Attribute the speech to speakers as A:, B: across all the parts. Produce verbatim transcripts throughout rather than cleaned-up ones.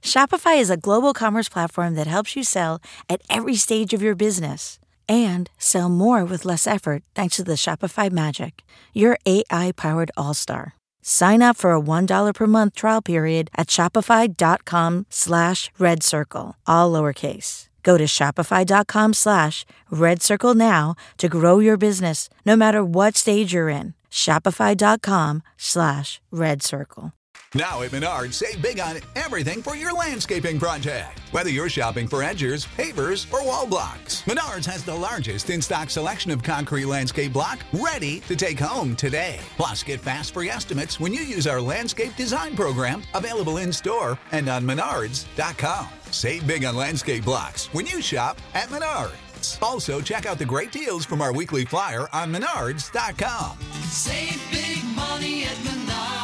A: Shopify is a global commerce platform that helps you sell at every stage of your business and sell more with less effort thanks to the Shopify Magic, your A I-powered all-star. Sign up for a one dollar per month trial period at shopify.com slash red circle, all lowercase. Go to shopify.com slash red circle now to grow your business no matter what stage you're in. Shopify.com slash red circle.
B: Now at Menards, save big on everything for your landscaping project. Whether you're shopping for edgers, pavers, or wall blocks, Menards has the largest in-stock selection of concrete landscape block ready to take home today. Plus, get fast free estimates when you use our landscape design program, available in-store and on menards dot com. Save big on landscape blocks when you shop at Menards. Also, check out the great deals from our weekly flyer on menards dot com.
C: Save big money at Menards.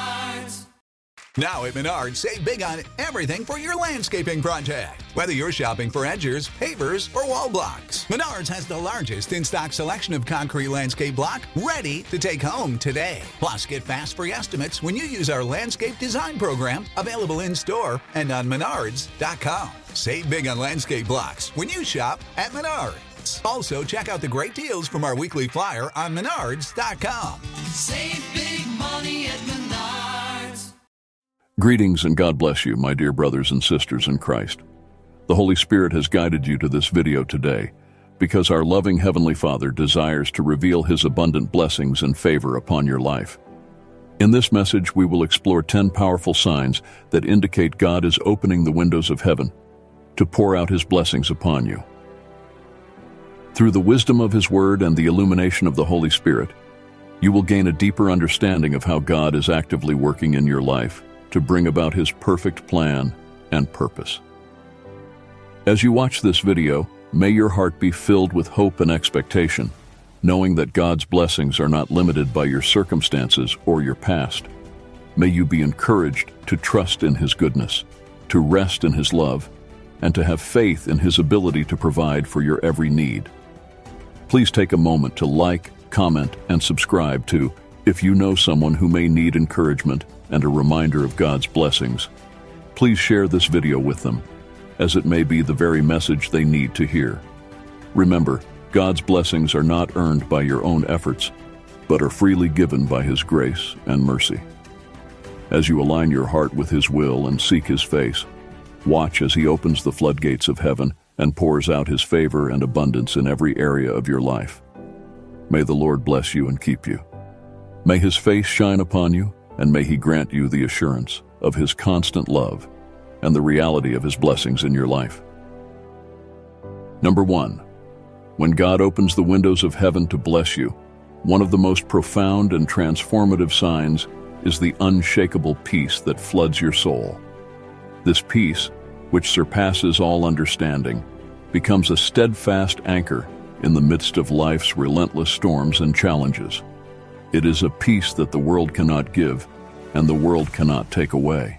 B: Now at Menards, save big on everything for your landscaping project. Whether you're shopping for edgers, pavers, or wall blocks, Menards has the largest in-stock selection of concrete landscape block ready to take home today. Plus, get fast free estimates when you use our landscape design program, available in-store and on menards dot com. Save big on landscape blocks when you shop at Menards. Also, check out the great deals from our weekly flyer on menards dot com.
C: Save big money at Menards.
D: Greetings and God bless you, my dear brothers and sisters in Christ. The Holy Spirit has guided you to this video today because our loving Heavenly Father desires to reveal His abundant blessings and favor upon your life. In this message, we will explore ten powerful signs that indicate God is opening the windows of heaven to pour out His blessings upon you. Through the wisdom of His Word and the illumination of the Holy Spirit, you will gain a deeper understanding of how God is actively working in your life to bring about His perfect plan and purpose. As you watch this video, may your heart be filled with hope and expectation, knowing that God's blessings are not limited by your circumstances or your past. May you be encouraged to trust in His goodness, to rest in His love, and to have faith in His ability to provide for your every need. Please take a moment to like, comment, and subscribe to If You Know Someone Who May Need Encouragement and a reminder of God's blessings. Please share this video with them, as it may be the very message they need to hear. Remember, God's blessings are not earned by your own efforts, but are freely given by His grace and mercy. As you align your heart with His will and seek His face, watch as He opens the floodgates of heaven and pours out His favor and abundance in every area of your life. May the Lord bless you and keep you. May His face shine upon you, and may He grant you the assurance of His constant love and the reality of His blessings in your life. Number one, when God opens the windows of heaven to bless you, one of the most profound and transformative signs is the unshakable peace that floods your soul. This peace, which surpasses all understanding, becomes a steadfast anchor in the midst of life's relentless storms and challenges. It is a peace that the world cannot give and the world cannot take away.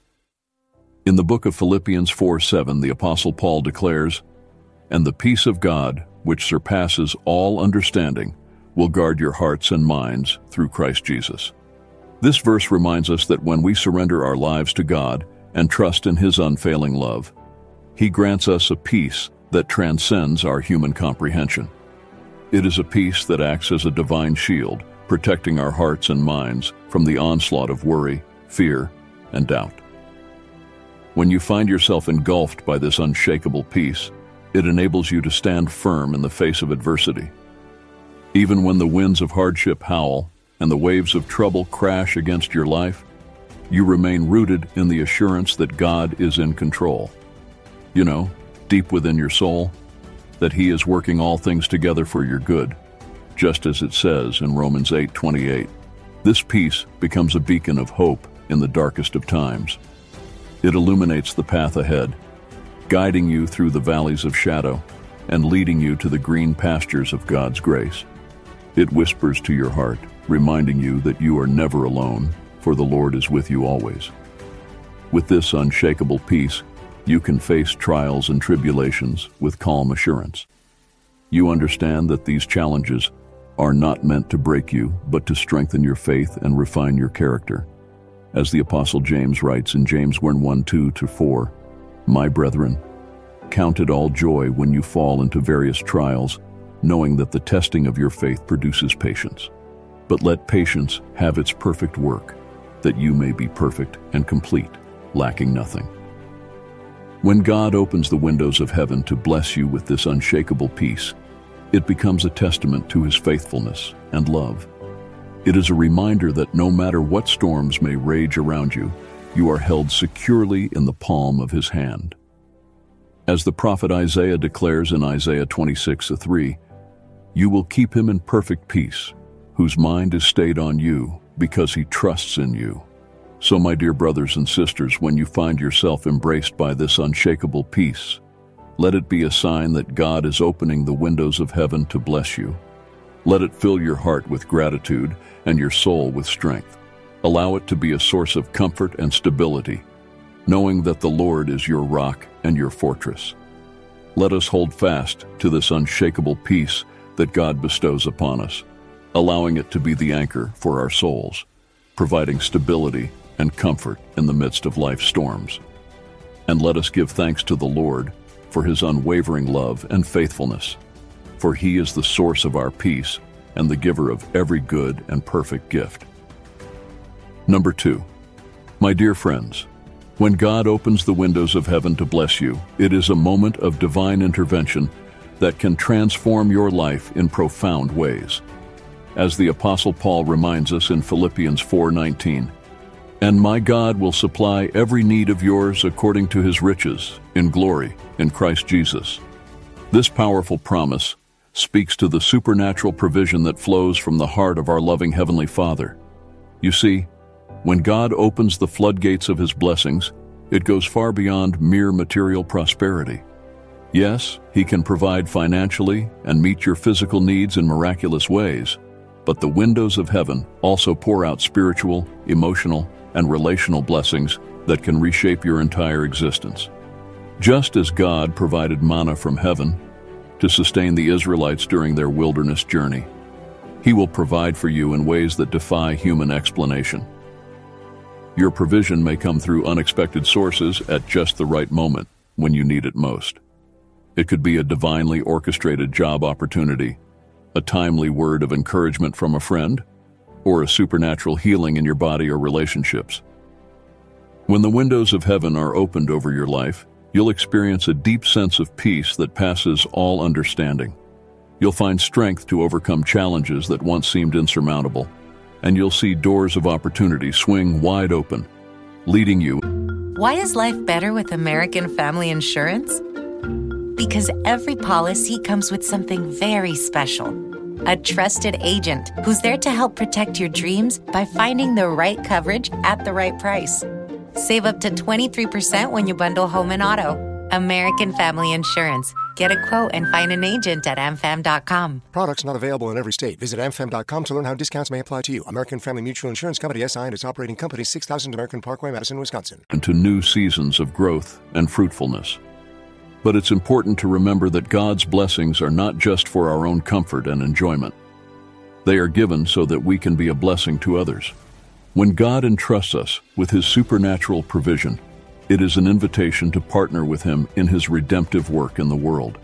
D: In the book of Philippians four seven, the Apostle Paul declares, "And the peace of God, which surpasses all understanding, will guard your hearts and minds through Christ Jesus." This verse reminds us that when we surrender our lives to God and trust in His unfailing love, He grants us a peace that transcends our human comprehension. It is a peace that acts as a divine shield, protecting our hearts and minds from the onslaught of worry, fear, and doubt. When you find yourself engulfed by this unshakable peace, it enables you to stand firm in the face of adversity. Even when the winds of hardship howl and the waves of trouble crash against your life, you remain rooted in the assurance that God is in control. You know, deep within your soul, that He is working all things together for your good, just as it says in Romans eight twenty-eight. This peace becomes a beacon of hope in the darkest of times. It illuminates the path ahead, guiding you through the valleys of shadow and leading you to the green pastures of God's grace. It whispers to your heart, reminding you that you are never alone, for the Lord is with you always. With this unshakable peace, you can face trials and tribulations with calm assurance. You understand that these challenges are not meant to break you, but to strengthen your faith and refine your character. As the Apostle James writes in James one two to four, My brethren, count it all joy when you fall into various trials, knowing that the testing of your faith produces patience. But let patience have its perfect work, that you may be perfect and complete, lacking nothing. When God opens the windows of heaven to bless you with this unshakable peace, it becomes a testament to his faithfulness and love. It is a reminder that no matter what storms may rage around you, you are held securely in the palm of his hand. As the prophet Isaiah declares in Isaiah twenty-six three, you will keep him in perfect peace, whose mind is stayed on you, because he trusts in you. So, my dear brothers and sisters, when you find yourself embraced by this unshakable peace, let it be a sign that God is opening the windows of heaven to bless you. Let it fill your heart with gratitude and your soul with strength. Allow it to be a source of comfort and stability, knowing that the Lord is your rock and your fortress. Let us hold fast to this unshakable peace that God bestows upon us, allowing it to be the anchor for our souls, providing stability and comfort in the midst of life's storms. And let us give thanks to the Lord for his unwavering love and faithfulness, for he is the source of our peace and the giver of every good and perfect gift. Number two, my dear friends, when God opens the windows of heaven to bless you, it is a moment of divine intervention that can transform your life in profound ways. As the Apostle Paul reminds us in Philippians four nineteen, "And my God will supply every need of yours according to his riches in glory in Christ Jesus." This powerful promise speaks to the supernatural provision that flows from the heart of our loving Heavenly Father. You see, when God opens the floodgates of his blessings, it goes far beyond mere material prosperity. Yes, he can provide financially and meet your physical needs in miraculous ways, but the windows of heaven also pour out spiritual, emotional, and relational blessings that can reshape your entire existence. Just as God provided manna from heaven to sustain the Israelites during their wilderness journey, he will provide for you in ways that defy human explanation. Your provision may come through unexpected sources at just the right moment when you need it most. It could be a divinely orchestrated job opportunity, a timely word of encouragement from a friend, or a supernatural healing in your body or relationships. When the windows of heaven are opened over your life, you'll experience a deep sense of peace that passes all understanding. You'll find strength to overcome challenges that once seemed insurmountable, and you'll see doors of opportunity swing wide open, leading you.
E: Why is life better with American Family Insurance? Because every policy comes with something very special. A trusted agent who's there to help protect your dreams by finding the right coverage at the right price. Save up to twenty-three percent when you bundle home and auto. American Family Insurance. Get a quote and find an agent at a m fam dot com.
F: Products not available in every state. Visit a m fam dot com to learn how discounts may apply to you. American Family Mutual Insurance Company, S I and its operating company, six thousand American Parkway, Madison, Wisconsin.
D: Into new seasons of growth and fruitfulness. But it's important to remember that God's blessings are not just for our own comfort and enjoyment. They are given so that we can be a blessing to others. When God entrusts us with his supernatural provision, it is an invitation to partner with him in his redemptive work in the world.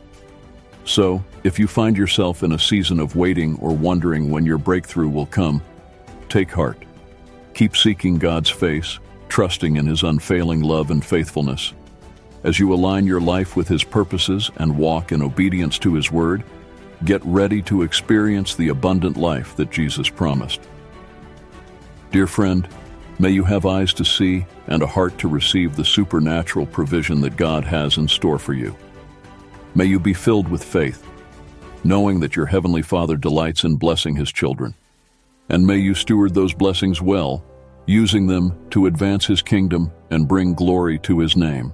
D: So, if you find yourself in a season of waiting or wondering when your breakthrough will come, take heart. Keep seeking God's face, trusting in his unfailing love and faithfulness. As you align your life with his purposes and walk in obedience to his word, get ready to experience the abundant life that Jesus promised. Dear friend, may you have eyes to see and a heart to receive the supernatural provision that God has in store for you. May you be filled with faith, knowing that your Heavenly Father delights in blessing his children. And may you steward those blessings well, using them to advance his kingdom and bring glory to his name.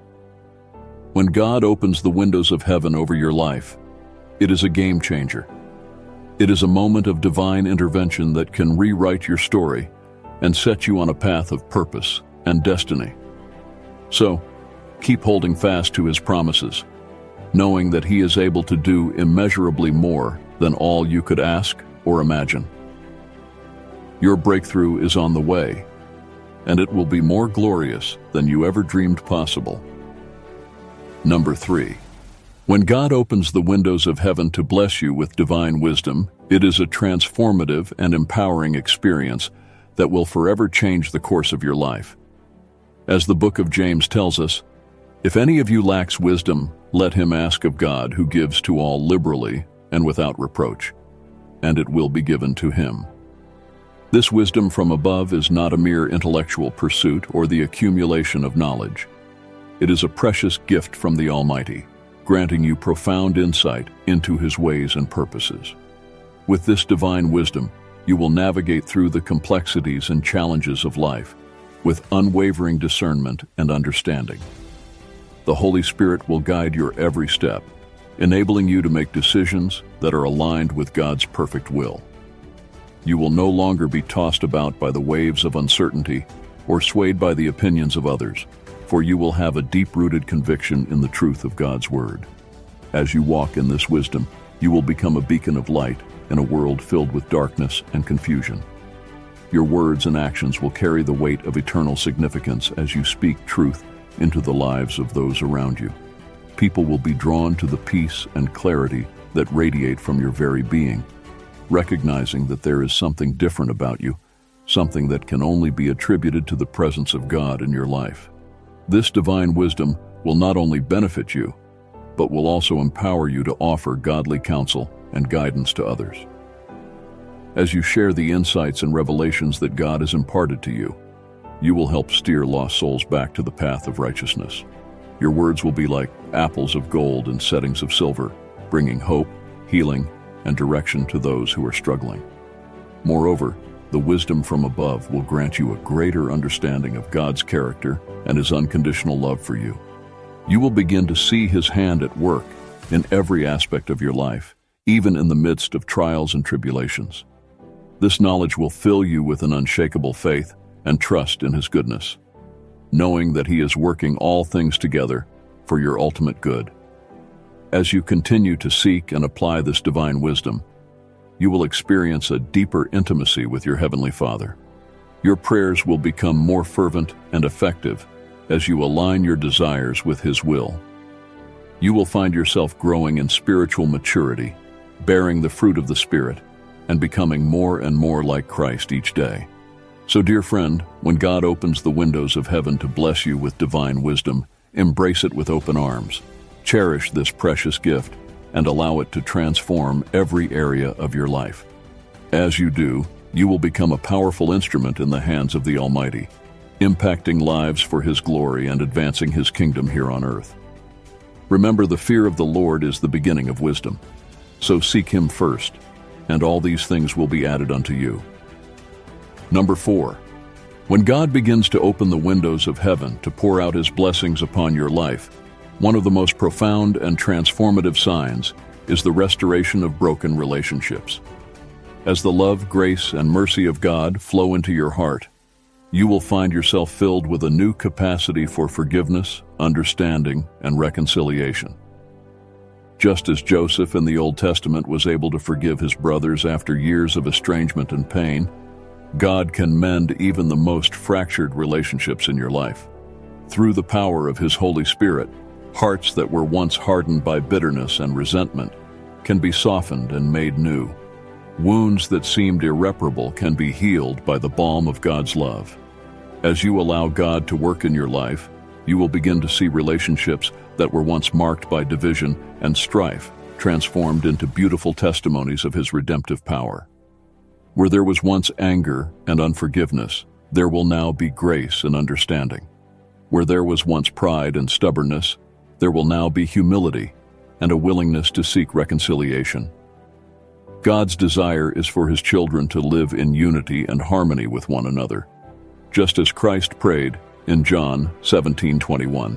D: When God opens the windows of heaven over your life, it is a game changer. It is a moment of divine intervention that can rewrite your story and set you on a path of purpose and destiny. So, keep holding fast to his promises, knowing that he is able to do immeasurably more than all you could ask or imagine. Your breakthrough is on the way, and it will be more glorious than you ever dreamed possible. Number three. When God opens the windows of heaven to bless you with divine wisdom, it is a transformative and empowering experience that will forever change the course of your life. As the book of James tells us, "If any of you lacks wisdom, let him ask of God, who gives to all liberally and without reproach, and it will be given to him." This wisdom from above is not a mere intellectual pursuit or the accumulation of knowledge. It is a precious gift from the Almighty, granting you profound insight into his ways and purposes. With this divine wisdom, you will navigate through the complexities and challenges of life with unwavering discernment and understanding. The Holy Spirit will guide your every step, enabling you to make decisions that are aligned with God's perfect will. You will no longer be tossed about by the waves of uncertainty or swayed by the opinions of others, for you will have a deep-rooted conviction in the truth of God's Word. As you walk in this wisdom, you will become a beacon of light in a world filled with darkness and confusion. Your words and actions will carry the weight of eternal significance as you speak truth into the lives of those around you. People will be drawn to the peace and clarity that radiate from your very being, recognizing that there is something different about you, something that can only be attributed to the presence of God in your life. This divine wisdom will not only benefit you, but will also empower you to offer godly counsel and guidance to others. As you share the insights and revelations that God has imparted to you, you will help steer lost souls back to the path of righteousness. Your words will be like apples of gold in settings of silver, bringing hope, healing, and direction to those who are struggling. Moreover, the wisdom from above will grant you a greater understanding of God's character and his unconditional love for you. You will begin to see his hand at work in every aspect of your life, even in the midst of trials and tribulations. This knowledge will fill you with an unshakable faith and trust in his goodness, knowing that he is working all things together for your ultimate good. As you continue to seek and apply this divine wisdom, you will experience a deeper intimacy with your Heavenly Father. Your prayers will become more fervent and effective as you align your desires with his will. You will find yourself growing in spiritual maturity, bearing the fruit of the Spirit, and becoming more and more like Christ each day. So, dear friend, when God opens the windows of heaven to bless you with divine wisdom, embrace it with open arms. Cherish this precious gift and allow it to transform every area of your life. As you do, you will become a powerful instrument in the hands of the Almighty, impacting lives for his glory and advancing his kingdom here on earth. Remember, the fear of the Lord is the beginning of wisdom. So seek him first, and all these things will be added unto you. Number four. When God begins to open the windows of heaven to pour out his blessings upon your life, one of the most profound and transformative signs is the restoration of broken relationships. As the love, grace, and mercy of God flow into your heart, you will find yourself filled with a new capacity for forgiveness, understanding, and reconciliation. Just as Joseph in the Old Testament was able to forgive his brothers after years of estrangement and pain, God can mend even the most fractured relationships in your life. Through the power of his Holy Spirit, hearts that were once hardened by bitterness and resentment can be softened and made new. Wounds that seemed irreparable can be healed by the balm of God's love. As you allow God to work in your life, you will begin to see relationships that were once marked by division and strife transformed into beautiful testimonies of his redemptive power. Where there was once anger and unforgiveness, there will now be grace and understanding. Where there was once pride and stubbornness, there will now be humility and a willingness to seek reconciliation. God's desire is for his children to live in unity and harmony with one another, just as Christ prayed in John seventeen twenty-one,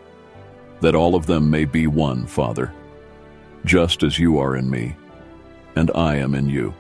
D: that all of them may be one, Father, just as you are in me, and I am in you.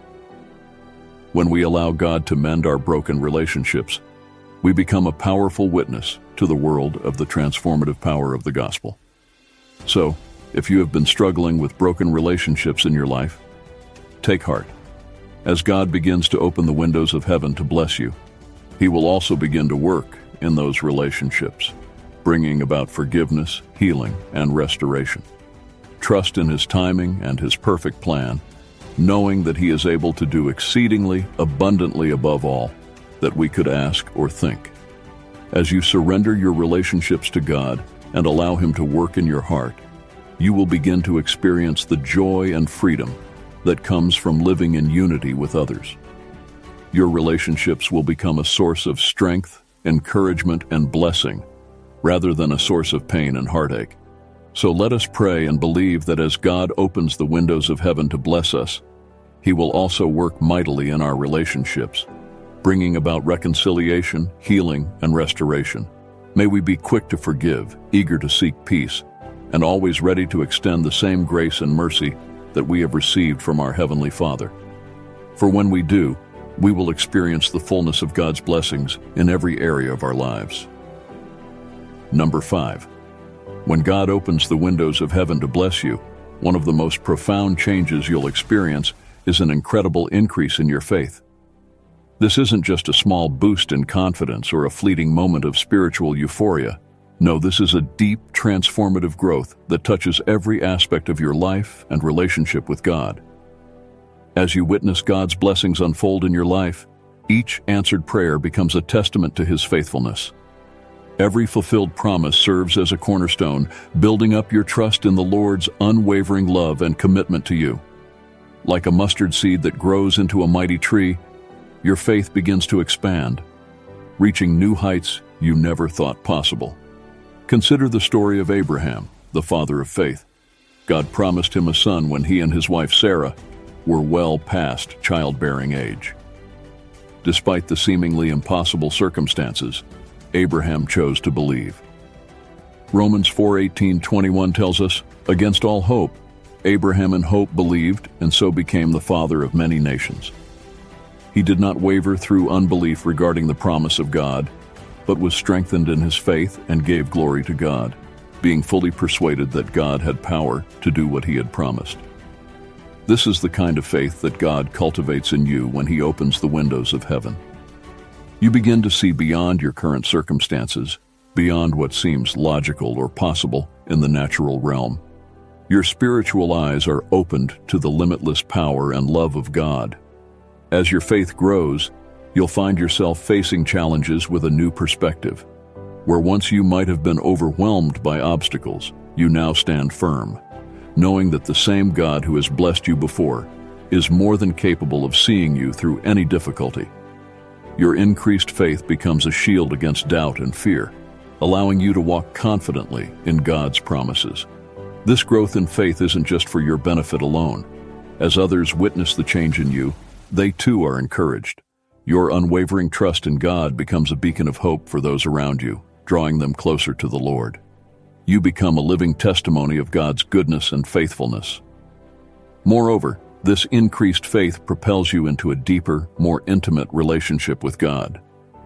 D: When we allow God to mend our broken relationships, we become a powerful witness to the world of the transformative power of the gospel. So, if you have been struggling with broken relationships in your life, take heart. As God begins to open the windows of heaven to bless you, he will also begin to work in those relationships. bringing about forgiveness, healing, and restoration. Trust in His timing and His perfect plan, knowing that He is able to do exceedingly abundantly above all that we could ask or think. As you surrender your relationships to God and allow Him to work in your heart, you will begin to experience the joy and freedom that comes from living in unity with others. Your relationships will become a source of strength, encouragement, and blessing, rather than a source of pain and heartache. So let us pray and believe that as God opens the windows of heaven to bless us, He will also work mightily in our relationships, bringing about reconciliation, healing, and restoration. May we be quick to forgive, eager to seek peace, and always ready to extend the same grace and mercy that we have received from our Heavenly Father. For when we do, we will experience the fullness of God's blessings in every area of our lives. Number five, when God opens the windows of heaven to bless you, one of the most profound changes you'll experience is an incredible increase in your faith. This isn't just a small boost in confidence or a fleeting moment of spiritual euphoria. No, this is a deep, transformative growth that touches every aspect of your life and relationship with God. As you witness God's blessings unfold in your life, each answered prayer becomes a testament to His faithfulness. Every fulfilled promise serves as a cornerstone, building up your trust in the Lord's unwavering love and commitment to you. Like a mustard seed that grows into a mighty tree, your faith begins to expand, reaching new heights you never thought possible. Consider the story of Abraham, the father of faith. God promised him a son when he and his wife Sarah were well past childbearing age. Despite the seemingly impossible circumstances, Abraham chose to believe. Romans four eighteen twenty-one tells us, "Against all hope, Abraham in hope believed, and so became the father of many nations." He did not waver through unbelief regarding the promise of God, but was strengthened in his faith and gave glory to God, being fully persuaded that God had power to do what He had promised. This is the kind of faith that God cultivates in you when He opens the windows of heaven. You begin to see beyond your current circumstances, beyond what seems logical or possible in the natural realm. Your spiritual eyes are opened to the limitless power and love of God. As your faith grows, you'll find yourself facing challenges with a new perspective. Where once you might have been overwhelmed by obstacles, you now stand firm, knowing that the same God who has blessed you before is more than capable of seeing you through any difficulty. Your increased faith becomes a shield against doubt and fear, allowing you to walk confidently in God's promises. This growth in faith isn't just for your benefit alone. As others witness the change in you, they too are encouraged. Your unwavering trust in God becomes a beacon of hope for those around you, drawing them closer to the Lord. You become a living testimony of God's goodness and faithfulness. Moreover, this increased faith propels you into a deeper, more intimate relationship with God.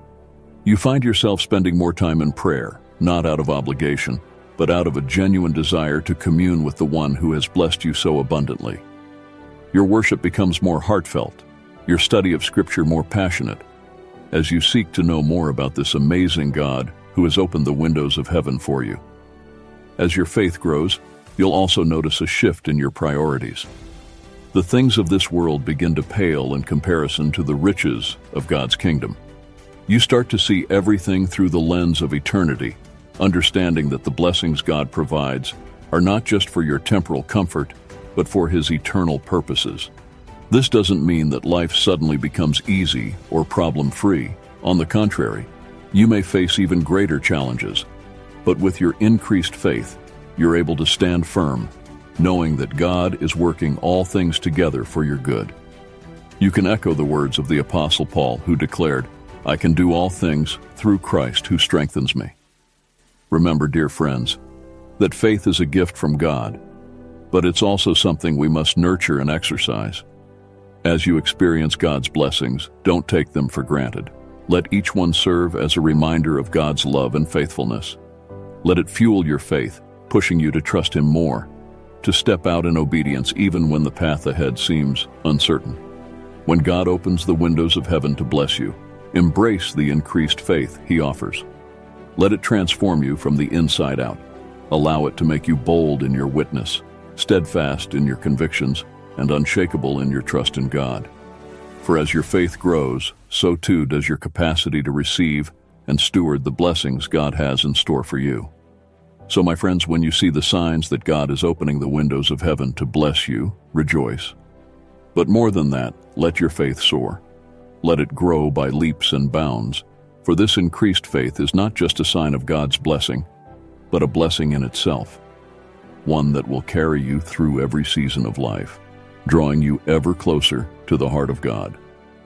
D: You find yourself spending more time in prayer, not out of obligation, but out of a genuine desire to commune with the One who has blessed you so abundantly. Your worship becomes more heartfelt, your study of Scripture more passionate, as you seek to know more about this amazing God who has opened the windows of heaven for you. As your faith grows, you'll also notice a shift in your priorities. The things of this world begin to pale in comparison to the riches of God's kingdom. You start to see everything through the lens of eternity, understanding that the blessings God provides are not just for your temporal comfort, but for His eternal purposes. This doesn't mean that life suddenly becomes easy or problem-free. On the contrary, you may face even greater challenges. But with your increased faith, you're able to stand firm, knowing that God is working all things together for your good. You can echo the words of the Apostle Paul, who declared, "I can do all things through Christ who strengthens me." Remember, dear friends, that faith is a gift from God, but it's also something we must nurture and exercise. As you experience God's blessings, don't take them for granted. Let each one serve as a reminder of God's love and faithfulness. Let it fuel your faith, pushing you to trust Him more, to step out in obedience even when the path ahead seems uncertain. When God opens the windows of heaven to bless you, embrace the increased faith He offers. Let it transform you from the inside out. Allow it to make you bold in your witness, steadfast in your convictions, and unshakable in your trust in God. For as your faith grows, so too does your capacity to receive and steward the blessings God has in store for you. So, my friends, when you see the signs that God is opening the windows of heaven to bless you, rejoice. But more than that, let your faith soar. Let it grow by leaps and bounds, for this increased faith is not just a sign of God's blessing, but a blessing in itself, one that will carry you through every season of life, drawing you ever closer to the heart of God.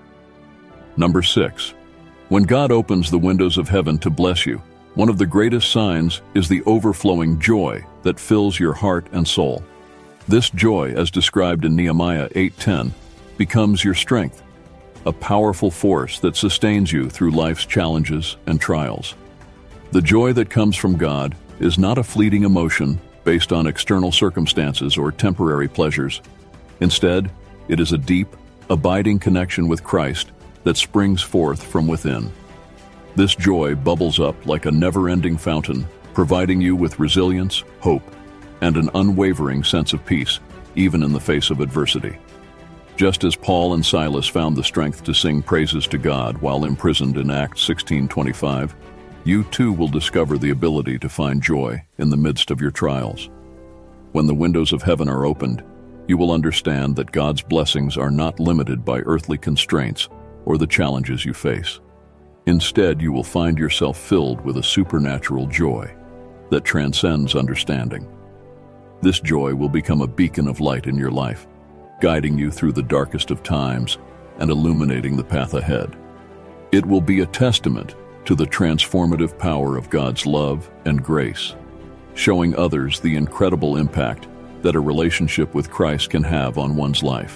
D: Number six, when God opens the windows of heaven to bless you, one of the greatest signs is the overflowing joy that fills your heart and soul. This joy, as described in Nehemiah eight ten, becomes your strength, a powerful force that sustains you through life's challenges and trials. The joy that comes from God is not a fleeting emotion based on external circumstances or temporary pleasures. Instead, it is a deep, abiding connection with Christ that springs forth from within. This joy bubbles up like a never-ending fountain, providing you with resilience, hope, and an unwavering sense of peace, even in the face of adversity. Just as Paul and Silas found the strength to sing praises to God while imprisoned in Acts sixteen twenty-five, you too will discover the ability to find joy in the midst of your trials. When the windows of heaven are opened, you will understand that God's blessings are not limited by earthly constraints or the challenges you face. Instead, you will find yourself filled with a supernatural joy that transcends understanding. This joy will become a beacon of light in your life, guiding you through the darkest of times and illuminating the path ahead. It will be a testament to the transformative power of God's love and grace, showing others the incredible impact that a relationship with Christ can have on one's life.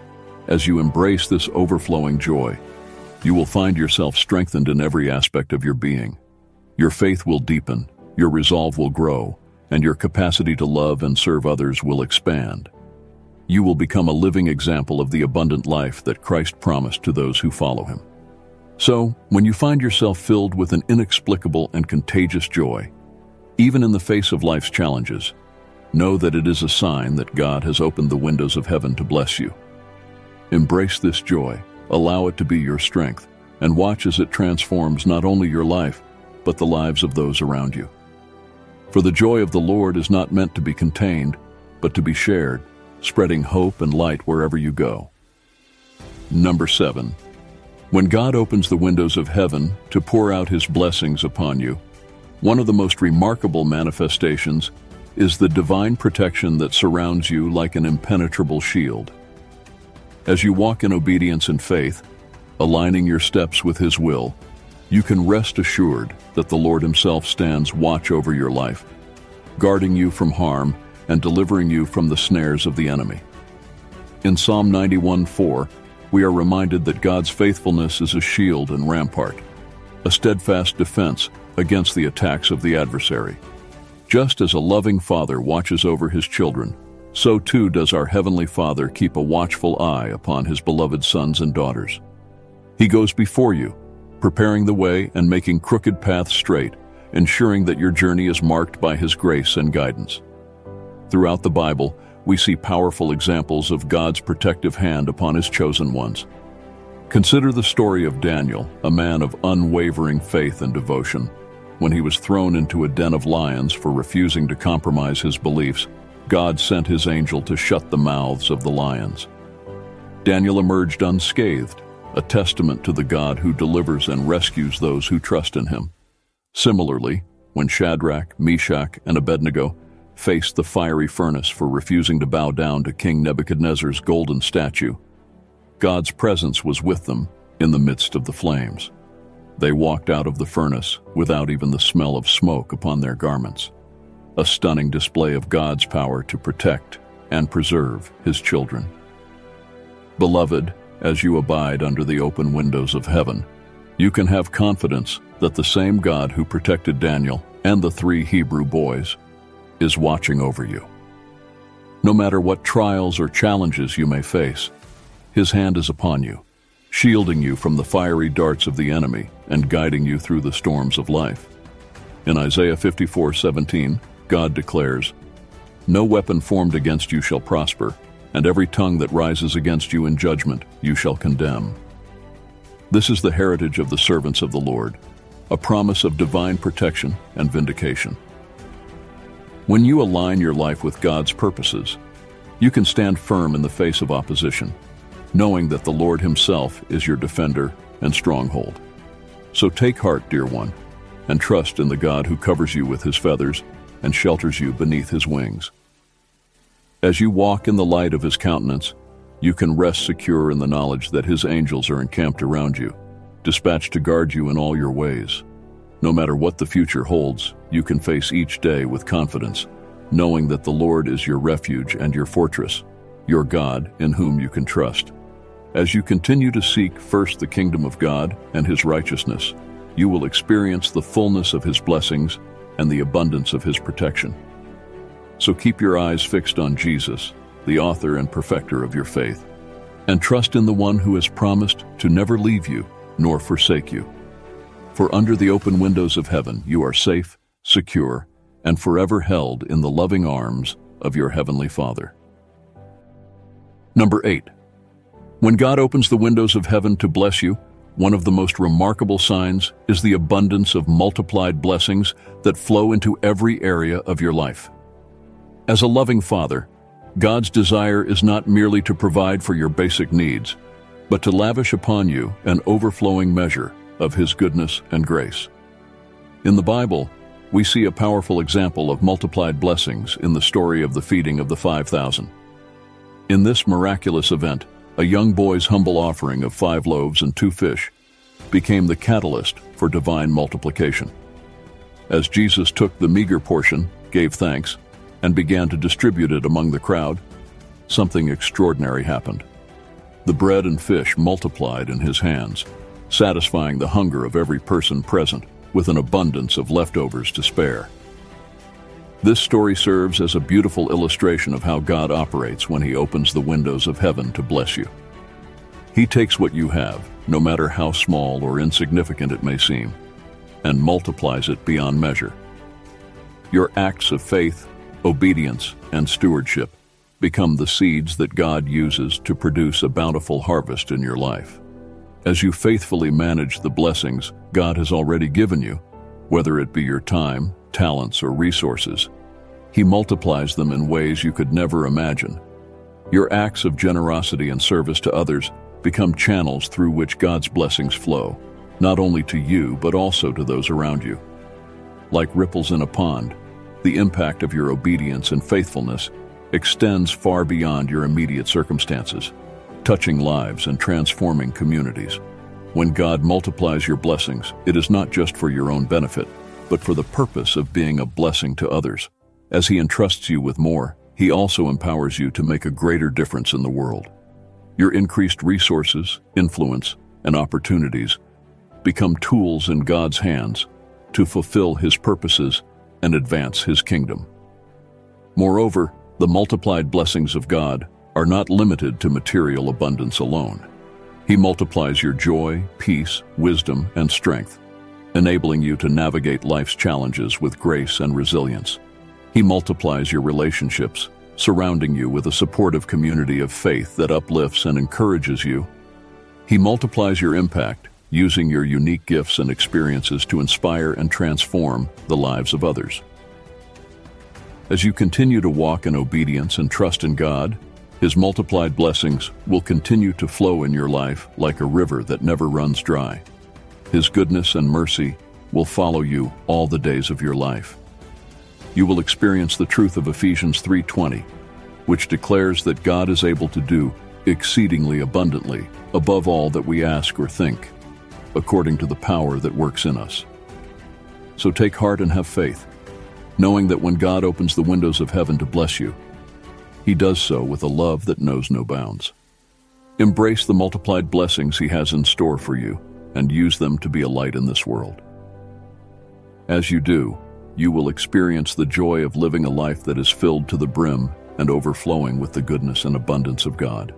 D: As you embrace this overflowing joy, you will find yourself strengthened in every aspect of your being. Your faith will deepen, your resolve will grow, and your capacity to love and serve others will expand. You will become a living example of the abundant life that Christ promised to those who follow him. So, when you find yourself filled with an inexplicable and contagious joy, even in the face of life's challenges, know that it is a sign that God has opened the windows of heaven to bless you. Embrace this joy, allow it to be your strength, and watch as it transforms not only your life, but the lives of those around you. For the joy of the Lord is not meant to be contained, but to be shared, spreading hope and light wherever you go. Number seven, when God opens the windows of heaven to pour out his blessings upon you, one of the most remarkable manifestations is the divine protection that surrounds you like an impenetrable shield. As you walk in obedience and faith, aligning your steps with his will, you can rest assured that the Lord himself stands watch over your life, guarding you from harm and delivering you from the snares of the enemy. In Psalm ninety-one four, we are reminded that God's faithfulness is a shield and rampart, a steadfast defense against the attacks of the adversary. Just as a loving father watches over his children, so too does our Heavenly Father keep a watchful eye upon his beloved sons and daughters. He goes before you, preparing the way and making crooked paths straight, ensuring that your journey is marked by his grace and guidance. Throughout the Bible, we see powerful examples of God's protective hand upon his chosen ones. Consider the story of Daniel, a man of unwavering faith and devotion. When he was thrown into a den of lions for refusing to compromise his beliefs, God sent his angel to shut the mouths of the lions. Daniel emerged unscathed, a testament to the God who delivers and rescues those who trust in him. Similarly, when Shadrach, Meshach, and Abednego faced the fiery furnace for refusing to bow down to King Nebuchadnezzar's golden statue, God's presence was with them in the midst of the flames. They walked out of the furnace without even the smell of smoke upon their garments, a stunning display of God's power to protect and preserve his children. Beloved, as you abide under the open windows of heaven, you can have confidence that the same God who protected Daniel and the three Hebrew boys is watching over you. No matter what trials or challenges you may face, his hand is upon you, shielding you from the fiery darts of the enemy and guiding you through the storms of life. In Isaiah fifty-four seventeen, God declares, "No weapon formed against you shall prosper, and every tongue that rises against you in judgment you shall condemn." This is the heritage of the servants of the Lord, a promise of divine protection and vindication. When you align your life with God's purposes, you can stand firm in the face of opposition, knowing that the Lord Himself is your defender and stronghold. So take heart, dear one, and trust in the God who covers you with His feathers and shelters you beneath His wings. As you walk in the light of His countenance, you can rest secure in the knowledge that His angels are encamped around you, dispatched to guard you in all your ways. No matter what the future holds, you can face each day with confidence, knowing that the Lord is your refuge and your fortress, your God in whom you can trust. As you continue to seek first the kingdom of God and His righteousness, you will experience the fullness of His blessings and the abundance of His protection. So keep your eyes fixed on Jesus, the author and perfecter of your faith, and trust in the one who has promised to never leave you nor forsake you. For under the open windows of heaven you are safe, secure, and forever held in the loving arms of your Heavenly Father. Number eight. When God opens the windows of heaven to bless you, one of the most remarkable signs is the abundance of multiplied blessings that flow into every area of your life. As a loving Father, God's desire is not merely to provide for your basic needs, but to lavish upon you an overflowing measure of His goodness and grace. In the Bible, we see a powerful example of multiplied blessings in the story of the feeding of the five thousand. In this miraculous event, a young boy's humble offering of five loaves and two fish became the catalyst for divine multiplication. As Jesus took the meager portion, gave thanks, and began to distribute it among the crowd, something extraordinary happened. The bread and fish multiplied in His hands, satisfying the hunger of every person present with an abundance of leftovers to spare. This story serves as a beautiful illustration of how God operates when He opens the windows of heaven to bless you. He takes what you have, no matter how small or insignificant it may seem, and multiplies it beyond measure. Your acts of faith, obedience, and stewardship become the seeds that God uses to produce a bountiful harvest in your life. As you faithfully manage the blessings God has already given you, whether it be your time, talents, or resources, He multiplies them in ways you could never imagine. Your acts of generosity and service to others become channels through which God's blessings flow, not only to you but also to those around you. Like ripples in a pond, the impact of your obedience and faithfulness extends far beyond your immediate circumstances, touching lives and transforming communities. When God multiplies your blessings, it is not just for your own benefit, but for the purpose of being a blessing to others. As He entrusts you with more, He also empowers you to make a greater difference in the world. Your increased resources, influence, and opportunities become tools in God's hands to fulfill His purposes and advance His kingdom. Moreover, the multiplied blessings of God are not limited to material abundance alone. He multiplies your joy, peace, wisdom, and strength, enabling you to navigate life's challenges with grace and resilience. He multiplies your relationships, surrounding you with a supportive community of faith that uplifts and encourages you. He multiplies your impact, using your unique gifts and experiences to inspire and transform the lives of others. As you continue to walk in obedience and trust in God, His multiplied blessings will continue to flow in your life like a river that never runs dry. His goodness and mercy will follow you all the days of your life. You will experience the truth of Ephesians three twenty, which declares that God is able to do exceedingly abundantly above all that we ask or think, according to the power that works in us. So take heart and have faith, knowing that when God opens the windows of heaven to bless you, He does so with a love that knows no bounds. Embrace the multiplied blessings He has in store for you and use them to be a light in this world. As you do, you will experience the joy of living a life that is filled to the brim and overflowing with the goodness and abundance of God.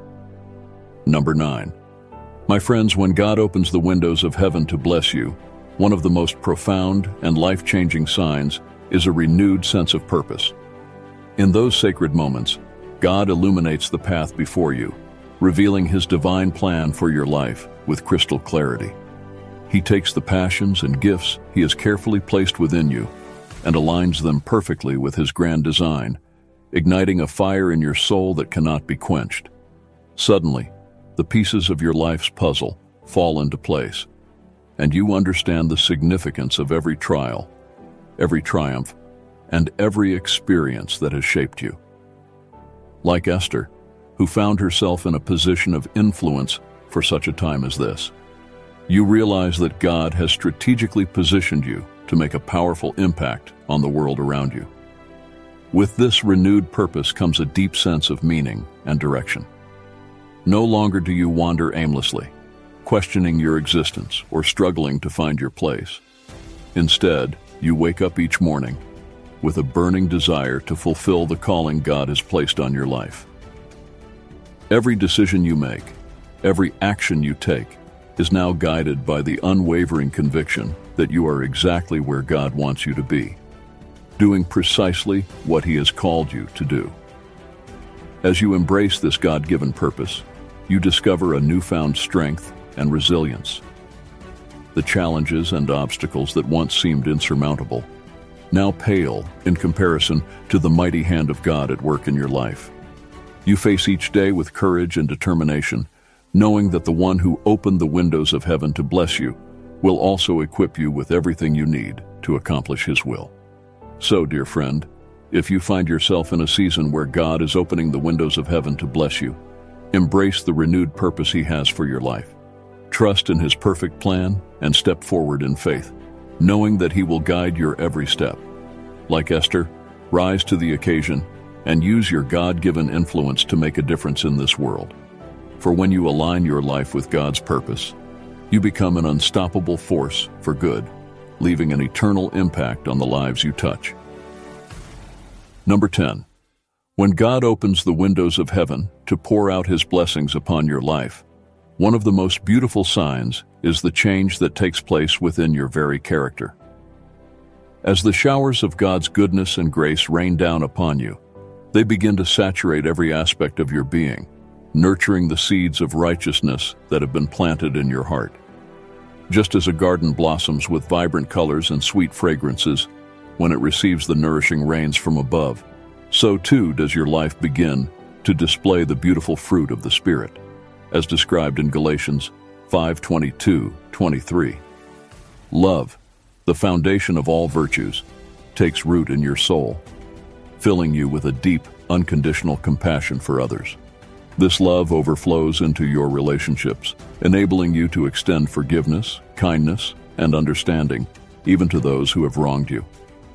D: Number nine. My friends, when God opens the windows of heaven to bless you, One of the most profound and life-changing signs is a renewed sense of purpose. In those sacred moments, God illuminates the path before you, revealing His divine plan for your life with crystal clarity. He takes the passions and gifts He has carefully placed within you and aligns them perfectly with His grand design, igniting a fire in your soul that cannot be quenched. Suddenly, the pieces of your life's puzzle fall into place, and you understand the significance of every trial, every triumph, and every experience that has shaped you. Like Esther, who found herself in a position of influence for such a time as this, you realize that God has strategically positioned you to make a powerful impact on the world around you. With this renewed purpose comes a deep sense of meaning and direction. No longer do you wander aimlessly, questioning your existence or struggling to find your place. Instead, you wake up each morning with a burning desire to fulfill the calling God has placed on your life. Every decision you make, every action you take, is now guided by the unwavering conviction that you are exactly where God wants you to be, doing precisely what He has called you to do. As you embrace this God-given purpose, you discover a newfound strength and resilience. The challenges and obstacles that once seemed insurmountable now pale in comparison to the mighty hand of God at work in your life. You face each day with courage and determination, knowing that the one who opened the windows of heaven to bless you will also equip you with everything you need to accomplish His will. So, dear friend, if you find yourself in a season where God is opening the windows of heaven to bless you, embrace the renewed purpose He has for your life. Trust in His perfect plan and step forward in faith, knowing that He will guide your every step. Like Esther, rise to the occasion and use your God-given influence to make a difference in this world. For when you align your life with God's purpose, you become an unstoppable force for good, leaving an eternal impact on the lives you touch. Number ten. When God opens the windows of heaven to pour out His blessings upon your life, one of the most beautiful signs is the change that takes place within your very character. As the showers of God's goodness and grace rain down upon you, they begin to saturate every aspect of your being, nurturing the seeds of righteousness that have been planted in your heart. Just as a garden blossoms with vibrant colors and sweet fragrances when it receives the nourishing rains from above, so too does your life begin to display the beautiful fruit of the Spirit, as described in Galatians five twenty-two to twenty-three. Love, the foundation of all virtues, takes root in your soul, filling you with a deep, unconditional compassion for others. This love overflows into your relationships, enabling you to extend forgiveness, kindness, and understanding, even to those who have wronged you.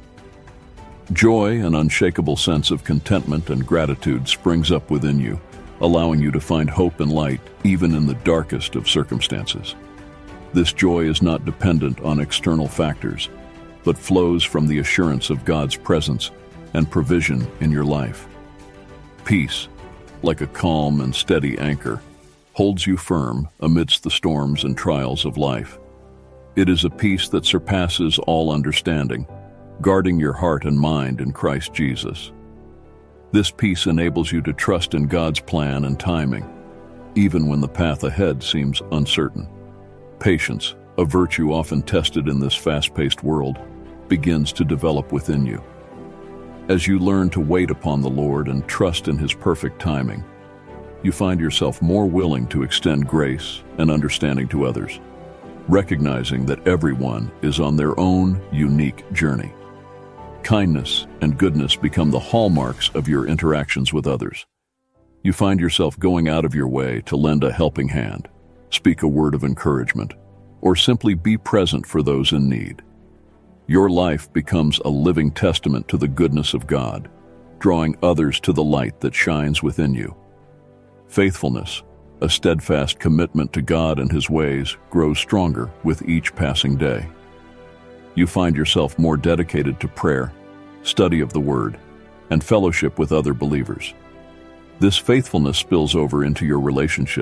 D: Joy, an unshakable sense of contentment and gratitude, springs up within you, allowing you to find hope and light even in the darkest of circumstances. This joy is not dependent on external factors, but flows from the assurance of God's presence and provision in your life. Peace, like a calm and steady anchor, holds you firm amidst the storms and trials of life. It is a peace that surpasses all understanding, guarding your heart and mind in Christ Jesus. This peace enables you to trust in God's plan and timing, even when the path ahead seems uncertain. Patience, a virtue often tested in this fast-paced world, begins to develop within you. As you learn to wait upon the Lord and trust in His perfect timing, you find yourself more willing to extend grace and understanding to others, recognizing that everyone is on their own unique journey. Kindness and goodness become the hallmarks of your interactions with others. You find yourself going out of your way to lend a helping hand, speak a word of encouragement, or simply be present for those in need. Your life becomes a living testament to the goodness of God, drawing others to the light that shines within you. Faithfulness, a steadfast commitment to God and His ways, grows stronger with each passing day. You find yourself more dedicated to prayer, study of the Word, and fellowship with other believers. This faithfulness spills over into your relationships,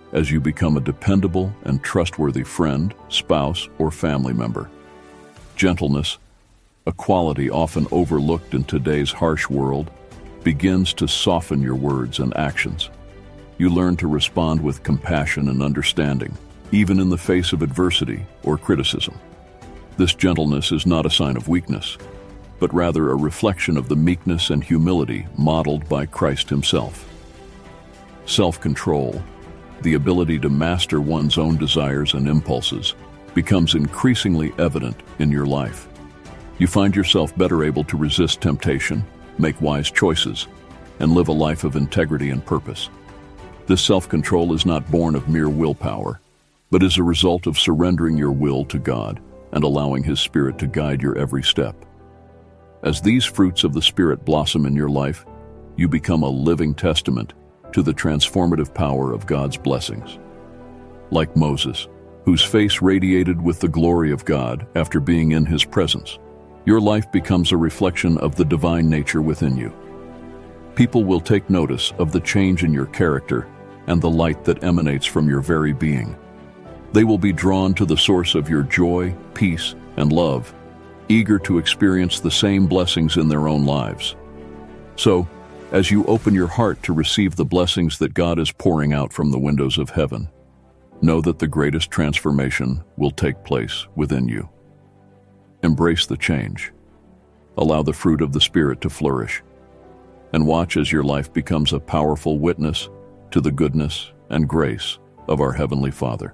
D: as you become a dependable and trustworthy friend, spouse, or family member. Gentleness, a quality often overlooked in today's harsh world, begins to soften your words and actions. You learn to respond with compassion and understanding, even in the face of adversity or criticism. This gentleness is not a sign of weakness, but rather a reflection of the meekness and humility modeled by Christ himself. Self-control, the ability to master one's own desires and impulses, becomes increasingly evident in your life. You find yourself better able to resist temptation, make wise choices, and live a life of integrity and purpose. This self-control is not born of mere willpower, but is a result of surrendering your will to God and allowing His Spirit to guide your every step. As these fruits of the Spirit blossom in your life, you become a living testament to the transformative power of God's blessings. Like Moses, whose face radiated with the glory of God after being in His presence, your life becomes a reflection of the divine nature within you. People will take notice of the change in your character and the light that emanates from your very being. They will be drawn to the source of your joy, peace, and love, eager to experience the same blessings in their own lives. So, as you open your heart to receive the blessings that God is pouring out from the windows of heaven, know that the greatest transformation will take place within you. Embrace the change. Allow the fruit of the Spirit to flourish, and watch as your life becomes a powerful witness to the goodness and grace of our Heavenly Father.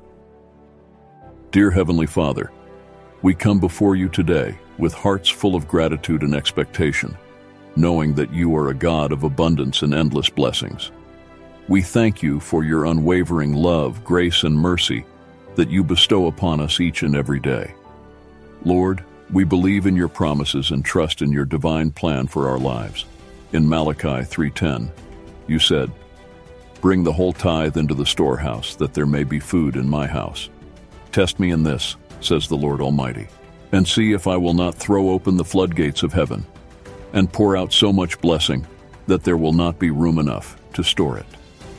D: Dear Heavenly Father, we come before you today with hearts full of gratitude and expectation, knowing that you are a God of abundance and endless blessings. We thank you for your unwavering love, grace, and mercy that you bestow upon us each and every day. Lord, we believe in your promises and trust in your divine plan for our lives. In Malachi three ten, you said, "Bring the whole tithe into the storehouse, that there may be food in my house. Test me in this, says the Lord Almighty, and see if I will not throw open the floodgates of heaven and pour out so much blessing that there will not be room enough to store it."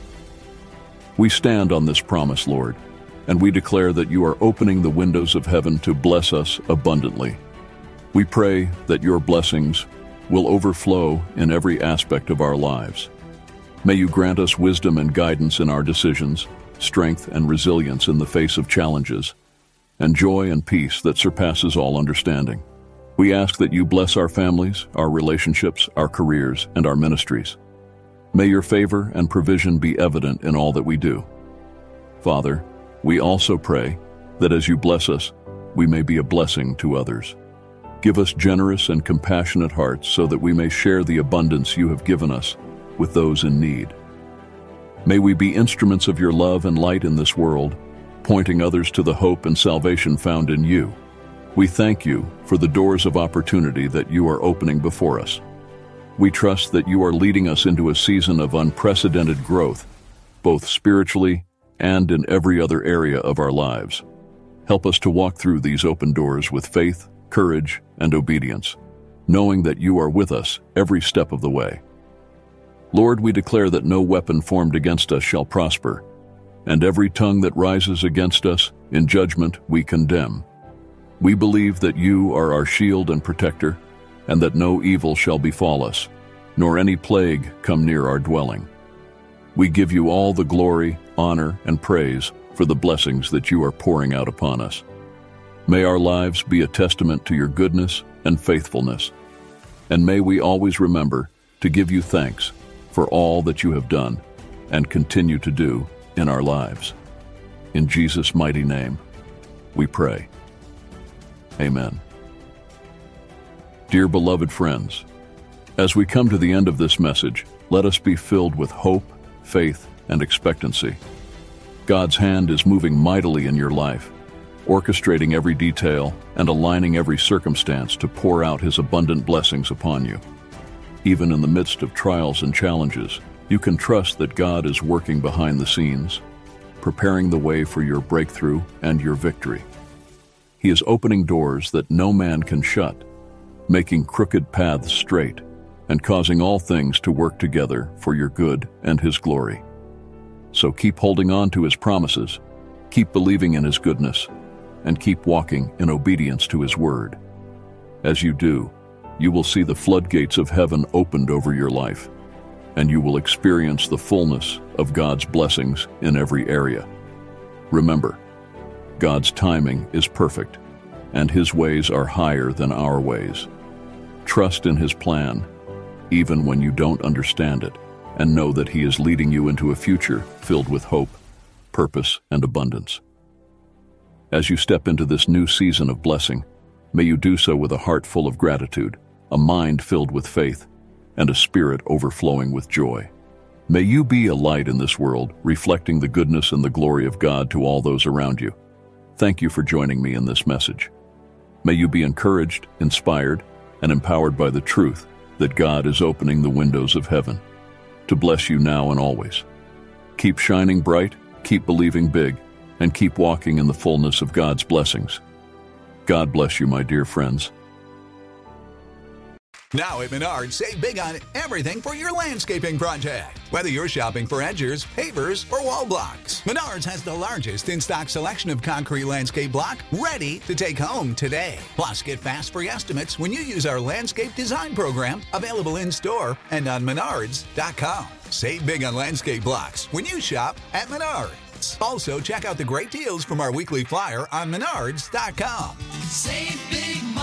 D: We stand on this promise, Lord, and we declare that you are opening the windows of heaven to bless us abundantly. We pray that your blessings will overflow in every aspect of our lives. May you grant us wisdom and guidance in our decisions, strength and resilience in the face of challenges, and joy and peace that surpasses all understanding. We ask that you bless our families, our relationships, our careers, and our ministries. May your favor and provision be evident in all that we do. Father, we also pray that as you bless us, we may be a blessing to others. Give us generous and compassionate hearts so that we may share the abundance you have given us with those in need. May we be instruments of your love and light in this world, pointing others to the hope and salvation found in you. We thank you for the doors of opportunity that you are opening before us. We trust that you are leading us into a season of unprecedented growth, both spiritually and in every other area of our lives. Help us to walk through these open doors with faith, courage, and obedience, knowing that you are with us every step of the way. Lord, we declare that no weapon formed against us shall prosper, and every tongue that rises against us in judgment we condemn. We believe that you are our shield and protector, and that no evil shall befall us, nor any plague come near our dwelling. We give you all the glory, honor, and praise for the blessings that you are pouring out upon us. May our lives be a testament to your goodness and faithfulness, and may we always remember to give you thanks for all that you have done and continue to do in our lives. In Jesus' mighty name, we pray. Amen. Dear beloved friends, as we come to the end of this message, let us be filled with hope, faith, and expectancy. God's hand is moving mightily in your life, orchestrating every detail and aligning every circumstance to pour out His abundant blessings upon you. Even in the midst of trials and challenges, you can trust that God is working behind the scenes, preparing the way for your breakthrough and your victory. He is opening doors that no man can shut, making crooked paths straight, and causing all things to work together for your good and His glory. So keep holding on to His promises, keep believing in His goodness, and keep walking in obedience to His word. As you do, you will see the floodgates of heaven opened over your life, and you will experience the fullness of God's blessings in every area. Remember, God's timing is perfect, and His ways are higher than our ways. Trust in His plan, even when you don't understand it, and know that He is leading you into a future filled with hope, purpose, and abundance. As you step into this new season of blessing, may you do so with a heart full of gratitude, a mind filled with faith, and a spirit overflowing with joy. May you be a light in this world, reflecting the goodness and the glory of God to all those around you. Thank you for joining me in this message. May you be encouraged, inspired, and empowered by the truth that God is opening the windows of heaven to bless you now and always. Keep shining bright, keep believing big, and keep walking in the fullness of God's blessings. God bless you, my dear friends.
B: Now at Menards, save big on everything for your landscaping project. Whether you're shopping for edgers, pavers, or wall blocks, Menards has the largest in-stock selection of concrete landscape block ready to take home today. Plus, get fast free estimates when you use our landscape design program, available in-store and on menards dot com. Save big on landscape blocks when you shop at Menards. Also, check out the great deals from our weekly flyer on menards dot com.
C: Save big